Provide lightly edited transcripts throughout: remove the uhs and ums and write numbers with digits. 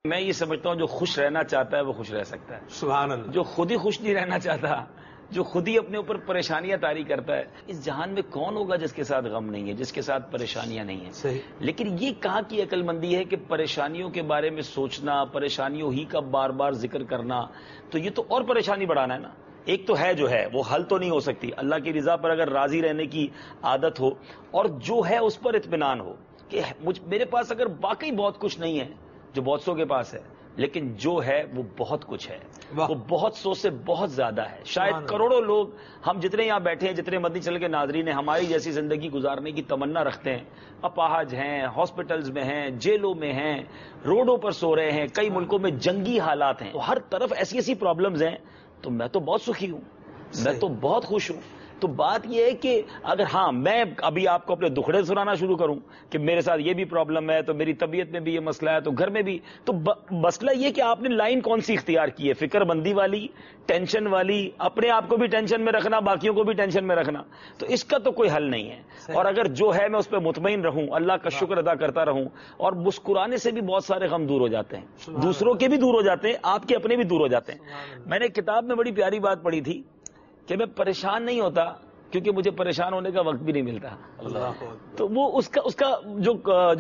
میں یہ سمجھتا ہوں جو خوش رہنا چاہتا ہے وہ خوش رہ سکتا ہے. سبحان اللہ. جو خود ہی خوش نہیں رہنا چاہتا، جو خود ہی اپنے اوپر پریشانیاں طاری کرتا ہے، اس جہان میں کون ہوگا جس کے ساتھ غم نہیں ہے، جس کے ساتھ پریشانیاں نہیں ہیں. صحیح. لیکن یہ کہاں کی عقل مندی ہے کہ پریشانیوں کے بارے میں سوچنا، پریشانیوں ہی کا بار بار ذکر کرنا، تو یہ تو اور پریشانی بڑھانا ہے نا. ایک تو ہے جو ہے وہ حل تو نہیں ہو سکتی. اللہ کی رضا پر اگر راضی رہنے کی عادت ہو اور جو ہے اس پر اطمینان ہو کہ میرے پاس اگر واقعی بہت کچھ نہیں ہے جو بہت سو کے پاس ہے، لیکن جو ہے وہ بہت کچھ ہے، وہ بہت سو سے بہت زیادہ ہے. شاید کروڑوں لوگ ہم جتنے یہاں بیٹھے ہیں، جتنے مدنی چینل کے ناظرین ہیں، ہماری جیسی زندگی گزارنے کی تمنا رکھتے ہیں، اپاہج ہیں، ہاسپٹلز میں ہیں، جیلوں میں ہیں، روڈوں پر سو رہے ہیں، کئی ملکوں میں جنگی حالات ہیں، تو ہر طرف ایسی ایسی پرابلمز ہیں. تو میں تو بہت سخی ہوں، میں تو بہت خوش ہوں. تو بات یہ ہے کہ اگر میں ابھی آپ کو اپنے دکھڑے سنانا شروع کروں کہ میرے ساتھ یہ بھی پرابلم ہے، تو میری طبیعت میں بھی یہ مسئلہ ہے، تو گھر میں بھی، تو مسئلہ یہ کہ آپ نے لائن کون سی اختیار کی ہے؟ فکر مندی والی، ٹینشن والی، اپنے آپ کو بھی ٹینشن میں رکھنا، باقیوں کو بھی ٹینشن میں رکھنا. تو اس کا تو کوئی حل نہیں ہے. اور اگر جو ہے میں اس پہ مطمئن رہوں، اللہ کا شکر ادا کرتا رہوں، اور مسکرانے سے بھی بہت سارے غم دور ہو جاتے ہیں، دوسروں کے بھی دور ہو جاتے ہیں، آپ کے اپنے بھی دور ہو جاتے ہیں. میں نے کتاب میں بڑی پیاری بات پڑھی تھی کہ میں پریشان نہیں ہوتا کیونکہ مجھے پریشان ہونے کا وقت بھی نہیں ملتا. تو وہ اس کا جو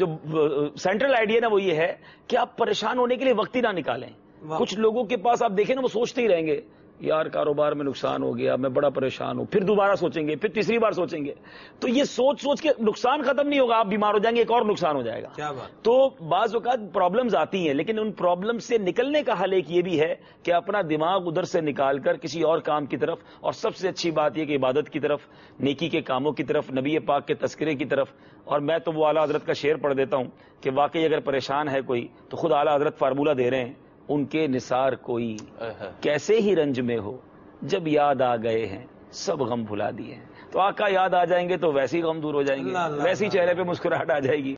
سینٹرل آئیڈیا نا وہ یہ ہے کہ آپ پریشان ہونے کے لیے وقت ہی نہ نکالیں. کچھ لوگوں کے پاس آپ دیکھیں نا، وہ سوچتے ہی رہیں گے یار کاروبار میں نقصان ہو گیا، میں بڑا پریشان ہوں، پھر دوبارہ سوچیں گے، پھر تیسری بار سوچیں گے. تو یہ سوچ کے نقصان ختم نہیں ہوگا، آپ بیمار ہو جائیں گے، ایک اور نقصان ہو جائے گا. کیا بات. تو بعض اوقات پرابلمز آتی ہیں، لیکن ان پرابلم سے نکلنے کا حل ایک یہ بھی ہے کہ اپنا دماغ ادھر سے نکال کر کسی اور کام کی طرف، اور سب سے اچھی بات یہ کہ عبادت کی طرف، نیکی کے کاموں کی طرف، نبی پاک کے تذکرے کی طرف. اور میں تو وہ اعلیٰ حضرت کا شعر پڑھ دیتا ہوں کہ واقعی اگر پریشان ہے کوئی تو خود اعلیٰ حضرت فارمولہ دے رہے ہیں، ان کے نثار کوئی کیسے ہی رنج میں ہو، جب یاد آ گئے ہیں سب غم بھلا دیے ہیں. تو آقا یاد آ جائیں گے تو ویسے ہی غم دور ہو جائیں گے، ویسے ہی چہرے پہ مسکراہٹ آ جائے گی.